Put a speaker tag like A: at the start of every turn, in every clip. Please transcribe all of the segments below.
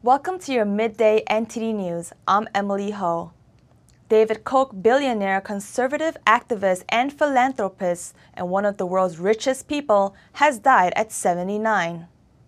A: Welcome to your midday NTD News. I'm Emily Ho. David Koch, billionaire, conservative activist, and philanthropist, and one of the world's richest people, has died at 79.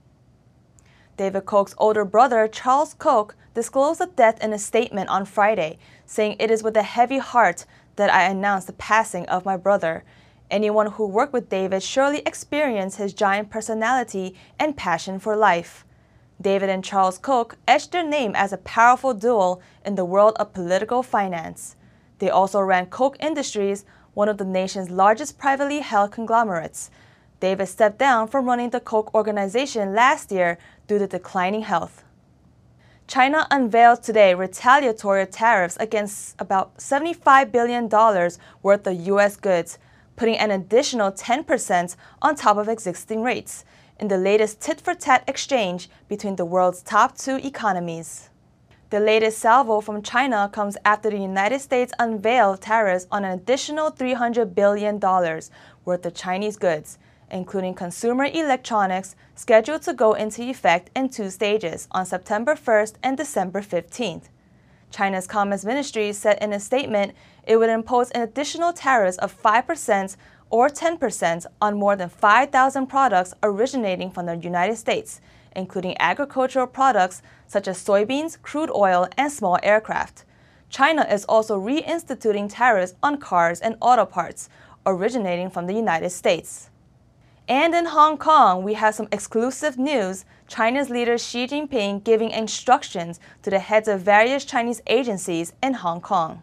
A: David Koch's older brother, Charles Koch, disclosed the death in a statement on Friday, saying, "It is with a heavy heart that I announce the passing of my brother. Anyone who worked with David surely experienced his giant personality and passion for life." David and Charles Koch etched their name as a powerful duo in the world of political finance. They also ran Koch Industries, one of the nation's largest privately held conglomerates. David stepped down from running the Koch organization last year due to declining health. China unveiled today retaliatory tariffs against about $75 billion worth of U.S. goods, putting an additional 10% on top of existing rates, in the latest tit-for-tat exchange between the world's top two economies. The latest salvo from China comes after the United States unveiled tariffs on an additional $300 billion worth of Chinese goods, including consumer electronics, scheduled to go into effect in two stages on September 1st and December 15th. China's Commerce Ministry said in a statement it would impose an additional tariffs of 5% or 10% on more than 5,000 products originating from the United States, including agricultural products such as soybeans, crude oil, and small aircraft. China is also reinstituting tariffs on cars and auto parts originating from the United States. And in Hong Kong, we have some exclusive news. China's leader Xi Jinping giving instructions to the heads of various Chinese agencies in Hong Kong.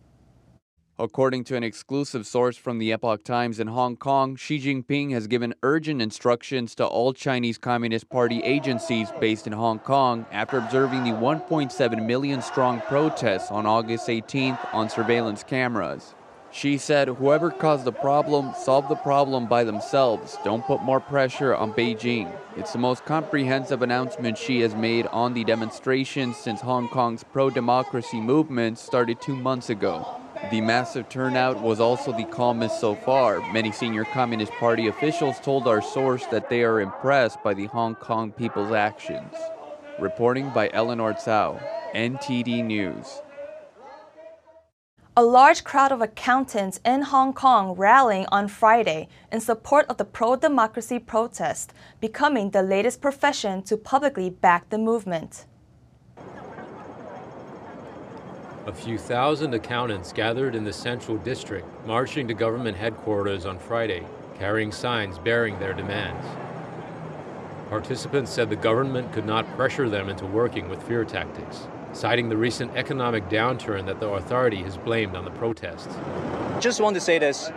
B: According to an exclusive source from the Epoch Times in Hong Kong, Xi Jinping has given urgent instructions to all Chinese Communist Party agencies based in Hong Kong after observing the 1.7 million strong protests on August 18th on surveillance cameras. Xi said, "Whoever caused the problem, solve the problem by themselves. Don't put more pressure on Beijing." It's the most comprehensive announcement Xi has made on the demonstrations since Hong Kong's pro-democracy movement started 2 months ago. The massive turnout was also the calmest so far. Many senior Communist Party officials told our source that they are impressed by the Hong Kong people's actions. Reporting by Eleanor Tsao, NTD News.
A: A large crowd of accountants in Hong Kong rallying on Friday in support of the pro-democracy protest, becoming the latest profession to publicly back the movement.
C: A few thousand accountants gathered in the Central District, marching to government headquarters on Friday, carrying signs bearing their demands. Participants said the government could not pressure them into working with fear tactics, citing the recent economic downturn that the authority has blamed on the protests.
D: Just want to say this.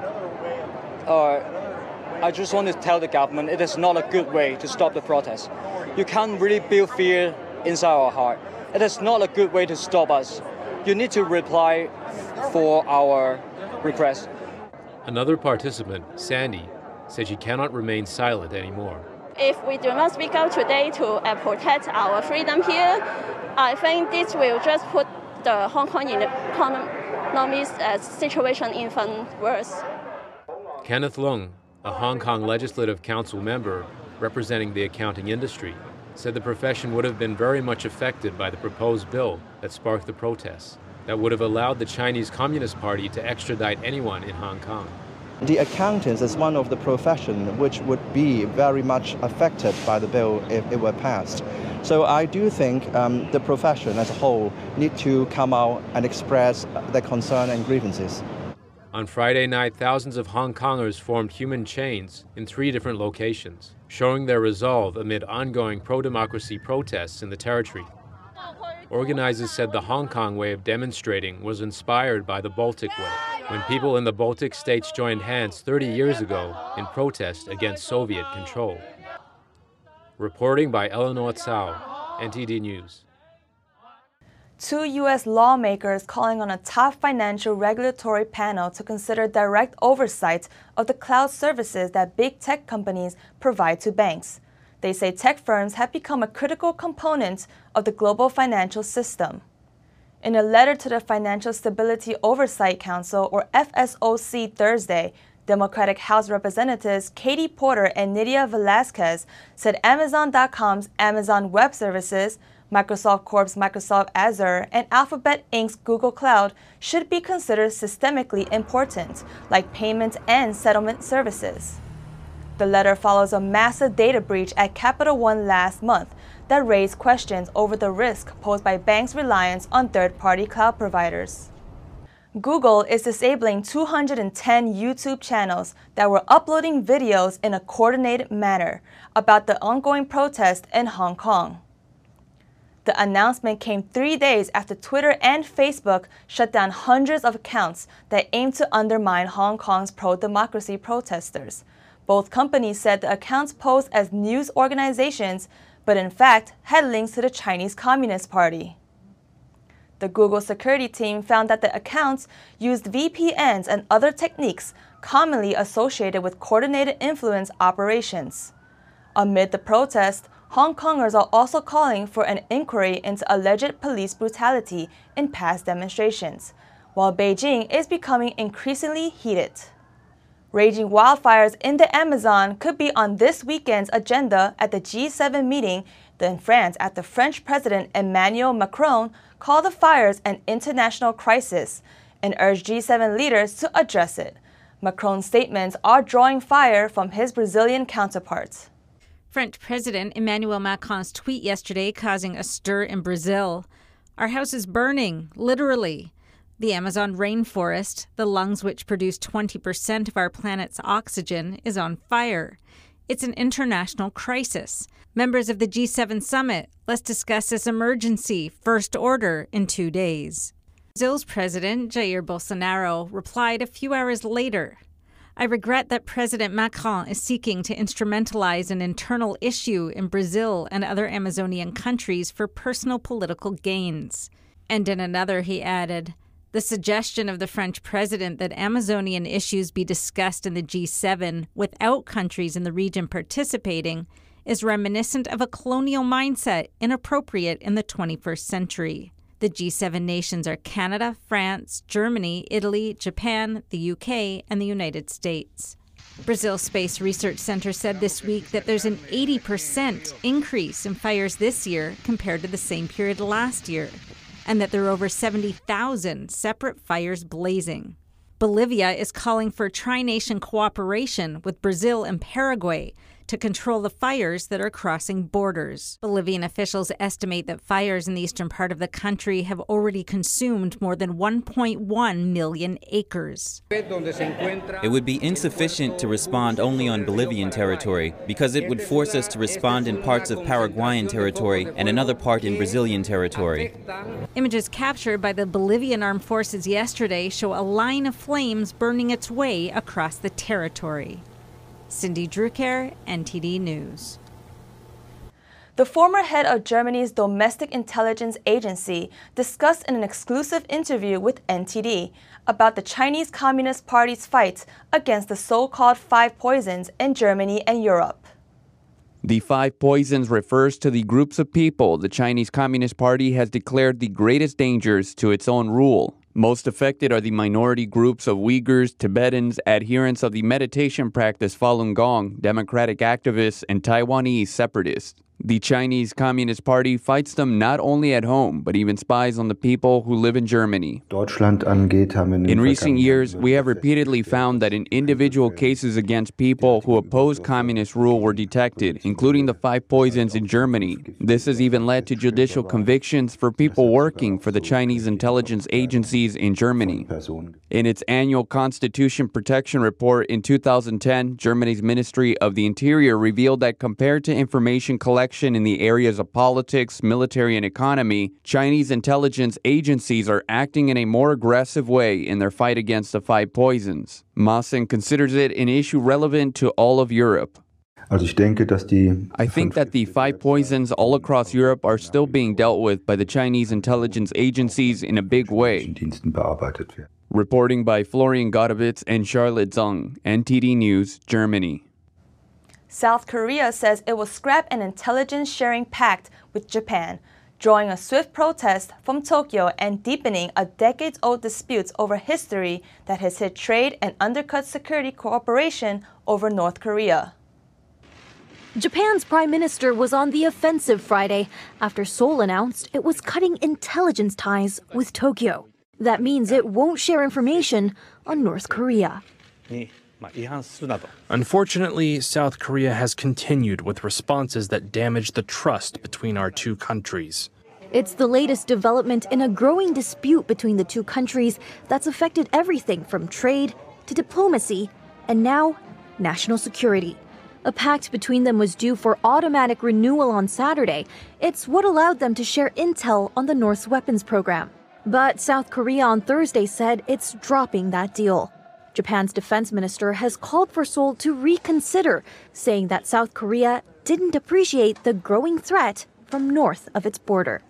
D: I just want to tell the government it is not a good way to stop the protest. You can't really build fear inside our heart. It is not a good way to stop us. You need to reply for our request.
C: Another participant, Sandy, said she cannot remain silent anymore.
E: If we do not speak out today to protect our freedom here, I think this will just put the Hong Kong economic situation even worse.
C: Kenneth Leung, a Hong Kong Legislative Council member representing the accounting industry, said the profession would have been very much affected by the proposed bill that sparked the protests, that would have allowed the Chinese Communist Party to extradite anyone in Hong Kong.
F: The accountants is one of the professions which would be very much affected by the bill if it were passed. So I do think the profession as a whole need to come out and express their concern and grievances.
C: On Friday night, thousands of Hong Kongers formed human chains in 3 different locations, showing their resolve amid ongoing pro-democracy protests in the territory. Organizers said the Hong Kong way of demonstrating was inspired by the Baltic way, when people in the Baltic states joined hands 30 years ago in protest against Soviet control. Reporting by Eleanor Tsao, NTD News.
A: 2 U.S. lawmakers calling on a top financial regulatory panel to consider direct oversight of the cloud services that big tech companies provide to banks. They say tech firms have become a critical component of the global financial system. In a letter to the Financial Stability Oversight Council, or FSOC, Thursday, Democratic House Representatives Katie Porter and Nydia Velasquez said Amazon.com's Amazon Web Services, Microsoft Corp's Microsoft Azure and Alphabet Inc.'s Google Cloud should be considered systemically important, like payment and settlement services. The letter follows a massive data breach at Capital One last month that raised questions over the risk posed by banks' reliance on third-party cloud providers. Google is disabling 210 YouTube channels that were uploading videos in a coordinated manner about the ongoing protest in Hong Kong. The announcement came 3 days after Twitter and Facebook shut down hundreds of accounts that aimed to undermine Hong Kong's pro-democracy protesters. Both companies said the accounts posed as news organizations, but in fact had links to the Chinese Communist Party. The Google security team found that the accounts used VPNs and other techniques commonly associated with coordinated influence operations. Amid the protest, Hong Kongers are also calling for an inquiry into alleged police brutality in past demonstrations, while Beijing is becoming increasingly heated. Raging wildfires in the Amazon could be on this weekend's agenda at the G7 meeting in France after French President Emmanuel Macron called the fires an international crisis and urged G7 leaders to address it. Macron's statements are drawing fire from his Brazilian counterparts.
G: French President Emmanuel Macron's tweet yesterday causing a stir in Brazil. Our house is burning, literally. The Amazon rainforest, the lungs which produce 20% of our planet's oxygen, is on fire. It's an international crisis. Members of the G7 summit, let's discuss this emergency, first order, in 2 days. Brazil's President Jair Bolsonaro replied a few hours later, I regret that President Macron is seeking to instrumentalize an internal issue in Brazil and other Amazonian countries for personal political gains. And in another, he added, the suggestion of the French president that Amazonian issues be discussed in the G7 without countries in the region participating is reminiscent of a colonial mindset inappropriate in the 21st century. The G7 nations are Canada, France, Germany, Italy, Japan, the UK, and the United States. Brazil's Space Research Center said this week that there's an 80% increase in fires this year compared to the same period last year, and that there are over 70,000 separate fires blazing. Bolivia is calling for tri-nation cooperation with Brazil and Paraguay to control the fires that are crossing borders. Bolivian officials estimate that fires in the eastern part of the country have already consumed more than 1.1 million acres.
H: It would be insufficient to respond only on Bolivian territory because it would force us to respond in parts of Paraguayan territory and another part in Brazilian territory.
G: Images captured by the Bolivian armed forces yesterday show a line of flames burning its way across the territory. Cindy Drucker, NTD News.
A: The former head of Germany's Domestic Intelligence Agency discussed in an exclusive interview with NTD about the Chinese Communist Party's fight against the so-called Five Poisons in Germany and Europe.
B: The Five Poisons refers to the groups of people the Chinese Communist Party has declared the greatest dangers to its own rule. Most affected are the minority groups of Uyghurs, Tibetans, adherents of the meditation practice Falun Gong, democratic activists, and Taiwanese separatists. The Chinese Communist Party fights them not only at home, but even spies on the people who live in Germany. In recent years, we have repeatedly found that in individual cases against people who oppose communist rule were detected, including the Five Poisons in Germany. This has even led to judicial convictions for people working for the Chinese intelligence agencies in Germany. In its annual Constitution Protection Report in 2010, Germany's Ministry of the Interior revealed that compared to information collection in the areas of politics, military, and economy, Chinese intelligence agencies are acting in a more aggressive way in their fight against the Five Poisons. Maaßen considers it an issue relevant to all of Europe. I think that the Five Poisons all across Europe are still being dealt with by the Chinese intelligence agencies in a big way. Reporting by Florian Godowitz and Charlotte Zeng, NTD News, Germany.
A: South Korea says it will scrap an intelligence-sharing pact with Japan, drawing a swift protest from Tokyo and deepening a decades-old dispute over history that has hit trade and undercut security cooperation over North Korea.
I: Japan's prime minister was on the offensive Friday after Seoul announced it was cutting intelligence ties with Tokyo. That means it won't share information on North Korea.
J: Unfortunately, South Korea has continued with responses that damage the trust between our two countries.
I: It's the latest development in a growing dispute between the two countries that's affected everything from trade to diplomacy and now national security. A pact between them was due for automatic renewal on Saturday. It's what allowed them to share intel on the North's weapons program. But South Korea on Thursday said it's dropping that deal. Japan's defense minister has called for Seoul to reconsider, saying that South Korea didn't appreciate the growing threat from north of its border.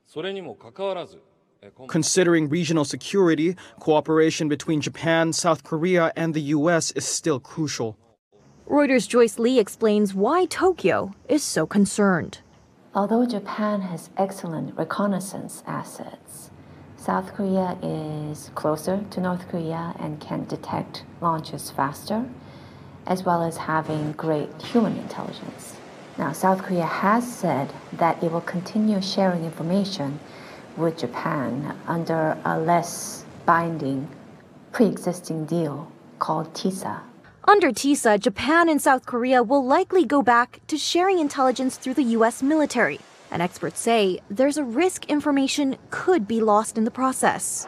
K: Considering regional security, cooperation between Japan, South Korea, and the U.S. is still crucial.
I: Reuters' Joyce Lee explains why Tokyo is so concerned.
L: Although Japan has excellent reconnaissance assets, South Korea is closer to North Korea and can detect launches faster, as well as having great human intelligence. Now, South Korea has said that it will continue sharing information with Japan under a less binding pre-existing deal called TISA.
I: Under TISA, Japan and South Korea will likely go back to sharing intelligence through the U.S. military. And experts say there's a risk information could be lost in the process.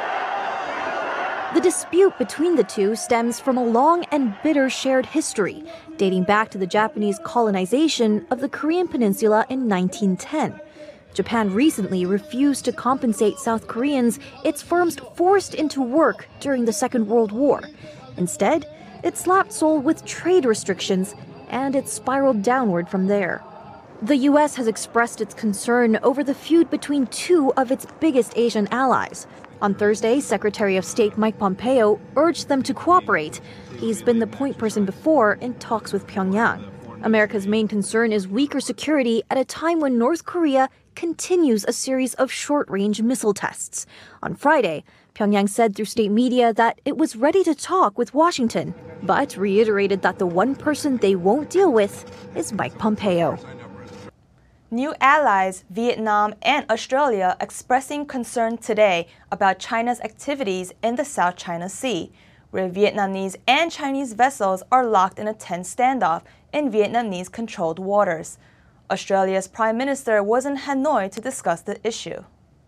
I: The dispute between the two stems from a long and bitter shared history, dating back to the Japanese colonization of the Korean peninsula in 1910. Japan recently refused to compensate South Koreans its firms forced into work during the Second World War. Instead, it slapped Seoul with trade restrictions, and it spiraled downward from there. The U.S. has expressed its concern over the feud between two of its biggest Asian allies. On Thursday, Secretary of State Mike Pompeo urged them to cooperate. He's been the point person before in talks with Pyongyang. America's main concern is weaker security at a time when North Korea continues a series of short-range missile tests. On Friday, Pyongyang said through state media that it was ready to talk with Washington, but reiterated that the one person they won't deal with is Mike Pompeo.
A: New allies, Vietnam and Australia, expressing concern today about China's activities in the South China Sea, where Vietnamese and Chinese vessels are locked in a tense standoff in Vietnamese-controlled waters. Australia's Prime Minister was in Hanoi to discuss the issue.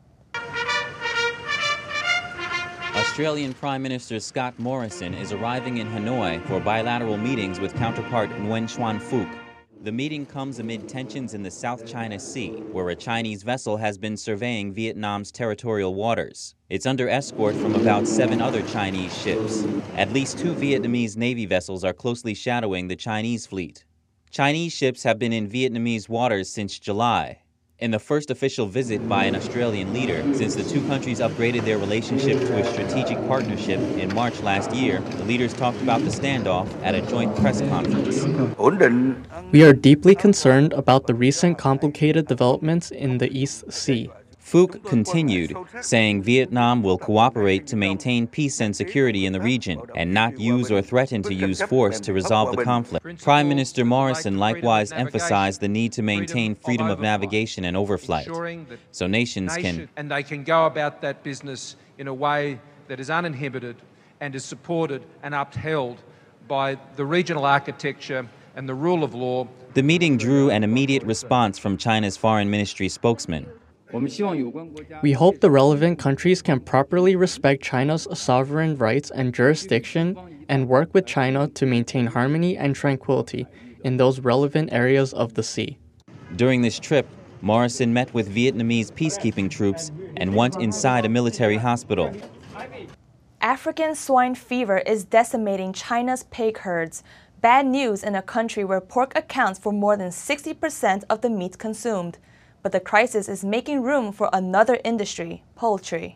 H: Australian Prime Minister Scott Morrison is arriving in Hanoi for bilateral meetings with counterpart Nguyen Xuan Phuc. The meeting comes amid tensions in the South China Sea, where a Chinese vessel has been surveying Vietnam's territorial waters. It's under escort from about 7 other Chinese ships. At least 2 Vietnamese Navy vessels are closely shadowing the Chinese fleet. Chinese ships have been in Vietnamese waters since July. In the first official visit by an Australian leader since the two countries upgraded their relationship to a strategic partnership in March last year, the leaders talked about the standoff at a joint press conference.
M: We are deeply concerned about the recent complicated developments in the East Sea.
H: Phuc continued, saying Vietnam will cooperate to maintain peace and security in the region and not use or threaten to use force to resolve the conflict. Prime Minister Morrison likewise emphasized the need to maintain freedom of navigation and overflight, so nations can...
N: And they can go about that business in a way that is uninhibited and is supported and upheld by the regional architecture and the rule of law.
H: The meeting drew an immediate response from China's Foreign Ministry spokesman.
M: We hope the relevant countries can properly respect China's sovereign rights and jurisdiction and work with China to maintain harmony and tranquility in those relevant areas of the sea.
H: During this trip, Morrison met with Vietnamese peacekeeping troops and went inside a military hospital.
A: African swine fever is decimating China's pig herds. Bad news in a country where pork accounts for more than 60% of the meat consumed. But the crisis is making room for another industry, poultry.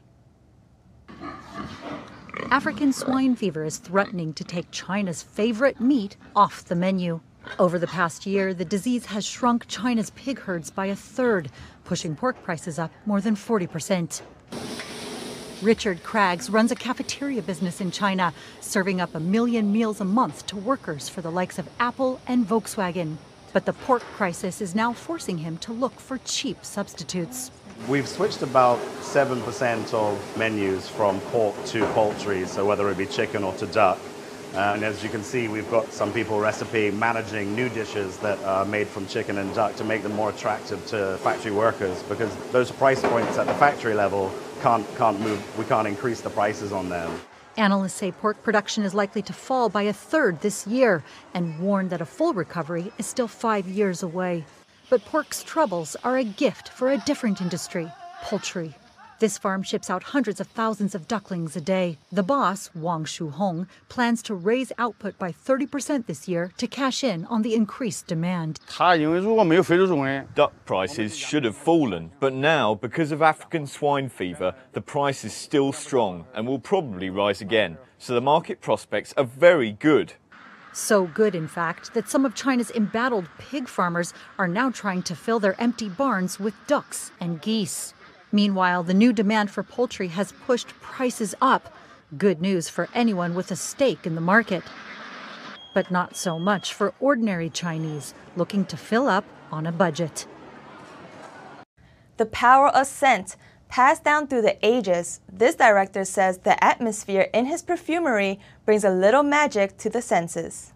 O: African swine fever is threatening to take China's favorite meat off the menu. Over the past year, the disease has shrunk China's pig herds by 1/3, pushing pork prices up more than 40%. Richard Craggs runs a cafeteria business in China, serving up 1 million meals a month to workers for the likes of Apple and Volkswagen. But the pork crisis is now forcing him to look for cheap substitutes.
P: We've switched about 7% of menus from pork to poultry, so whether it be chicken or to duck. And as you can see, we've got some people recipe managing new dishes that are made from chicken and duck to make them more attractive to factory workers, because those price points at the factory level can't move. We can't increase the prices on them.
O: Analysts say pork production is likely to fall by a third this year and warn that a full recovery is still 5 years away. But pork's troubles are a gift for a different industry, poultry. This farm ships out hundreds of thousands of ducklings a day. The boss, Wang Shuhong, plans to raise output by 30% this year to cash in on the increased demand.
Q: Duck prices should have fallen, but now, because of African swine fever, the price is still strong and will probably rise again. So the market prospects are very good.
O: So good, in fact, that some of China's embattled pig farmers are now trying to fill their empty barns with ducks and geese. Meanwhile, the new demand for poultry has pushed prices up. Good news for anyone with a stake in the market. But not so much for ordinary Chinese looking to fill up on a budget.
A: The power of scent, passed down through the ages, this director says the atmosphere in his perfumery brings a little magic to the senses.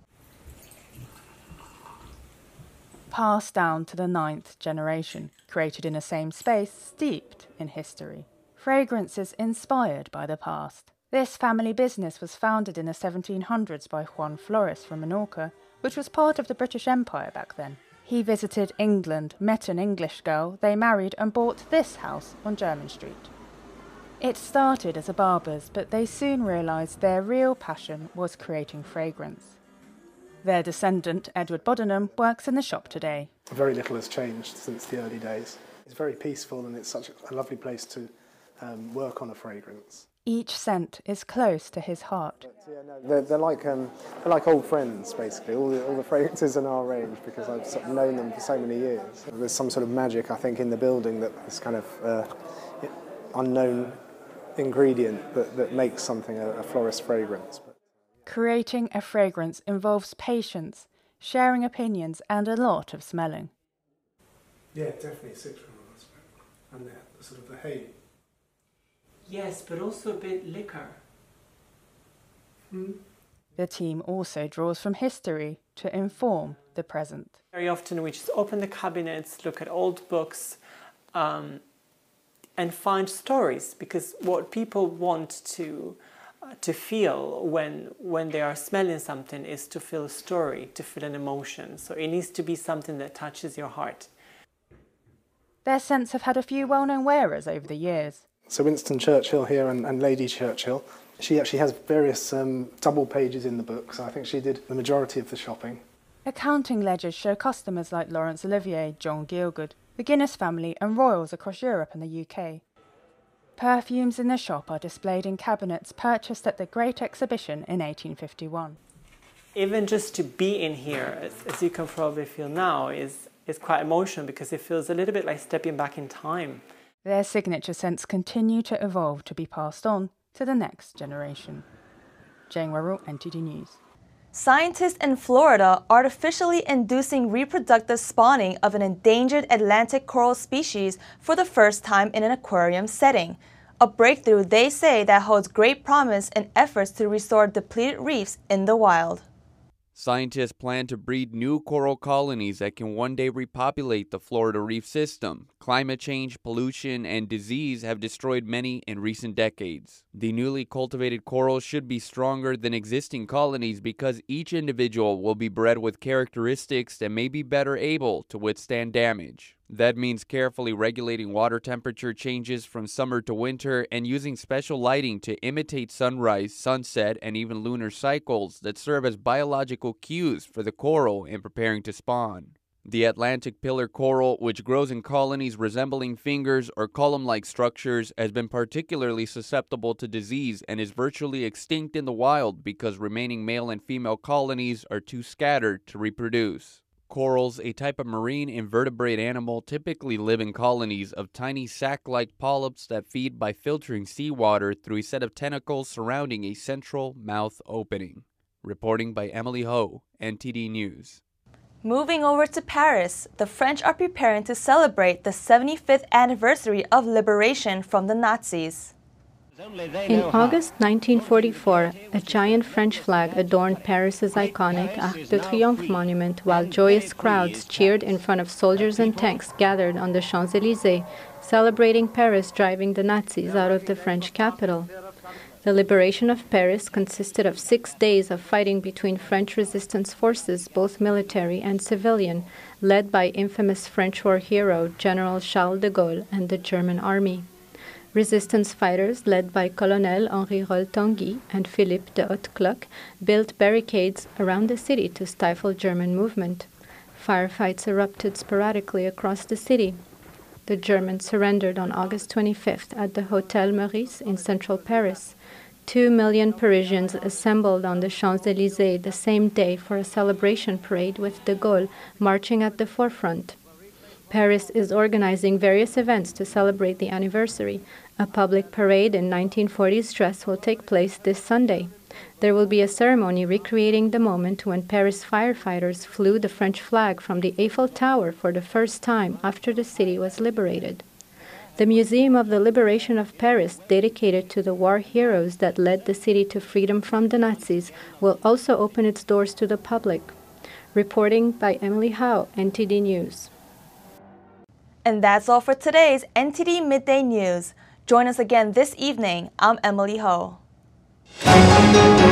A: Passed down to the 9th generation, created in the same space, steeped in history. Fragrances inspired by the past. This family business was founded in the 1700s by Juan Flores from Menorca, which was part of the British Empire back then. He visited England, met an English girl, they married and bought this house on Jermyn Street. It started as a barber's, but they soon realised their real passion was creating fragrance. Their descendant, Edward Bodenham, works in the shop today.
R: Very little has changed since the early days. It's very peaceful and it's such a lovely place to work on a fragrance.
A: Each scent is close to his heart.
R: They're like old friends, basically. All the fragrances in our range, because I've sort of known them for so many years. There's some sort of magic, I think, in the building, that this kind of unknown ingredient that makes something a florist fragrance.
A: Creating a fragrance involves patience, sharing opinions, and a lot of smelling.
R: Yeah, definitely citron aspect, and the sort of the hay.
S: Yes, but also a bit liquor.
A: The team also draws from history to inform the present.
S: Very often we just open the cabinets, look at old books, and find stories, because what people want to feel when they are smelling something is to feel a story, to feel an emotion. So it needs to be something that touches your heart.
A: Their scents have had a few well-known wearers over the years.
R: So Winston Churchill here and Lady Churchill. She actually has various double pages in the book, so I think she did the majority of the shopping.
A: Accounting ledgers show customers like Laurence Olivier, John Gielgud, the Guinness family and royals across Europe and the UK. Perfumes in the shop are displayed in cabinets purchased at the Great Exhibition in 1851.
S: Even just to be in here, as you can probably feel now, is quite emotional, because it feels a little bit like stepping back in time.
A: Their signature scents continue to evolve to be passed on to the next generation. Jane Worrell, NTD News. Scientists in Florida artificially inducing reproductive spawning of an endangered Atlantic coral species for the first time in an aquarium setting. A breakthrough, they say, that holds great promise in efforts to restore depleted reefs in the wild.
B: Scientists plan to breed new coral colonies that can one day repopulate the Florida reef system. Climate change, pollution, and disease have destroyed many in recent decades. The newly cultivated corals should be stronger than existing colonies because each individual will be bred with characteristics that may be better able to withstand damage. That means carefully regulating water temperature changes from summer to winter and using special lighting to imitate sunrise, sunset, and even lunar cycles that serve as biological cues for the coral in preparing to spawn. The Atlantic pillar coral, which grows in colonies resembling fingers or column-like structures, has been particularly susceptible to disease and is virtually extinct in the wild because remaining male and female colonies are too scattered to reproduce. Corals, a type of marine invertebrate animal, typically live in colonies of tiny sac-like polyps that feed by filtering seawater through a set of tentacles surrounding a central mouth opening. Reporting by Emily Ho, NTD News.
A: Moving over to Paris, the French are preparing to celebrate the 75th anniversary of liberation from the Nazis.
T: In August 1944, a giant French flag adorned Paris's iconic Arc de Triomphe monument while joyous crowds cheered in front of soldiers and tanks gathered on the Champs-Élysées, celebrating Paris driving the Nazis out of the French capital. The liberation of Paris consisted of 6 days of fighting between French resistance forces, both military and civilian, led by infamous French war hero General Charles de Gaulle and the German army. Resistance fighters, led by Colonel Henri Roll-Tanguy and Philippe de Hautecloque, built barricades around the city to stifle German movement. Firefights erupted sporadically across the city. The Germans surrendered on August 25th at the Hôtel Meurice in central Paris. 2 million Parisians assembled on the Champs-Élysées the same day for a celebration parade with de Gaulle marching at the forefront. Paris is organizing various events to celebrate the anniversary. A public parade in 1940s dress will take place this Sunday. There will be a ceremony recreating the moment when Paris firefighters flew the French flag from the Eiffel Tower for the first time after the city was liberated. The Museum of the Liberation of Paris, dedicated to the war heroes that led the city to freedom from the Nazis, will also open its doors to the public. Reporting by Emily Howe, NTD News.
A: And that's all for today's NTD Midday News. Join us again this evening. I'm Emily Ho.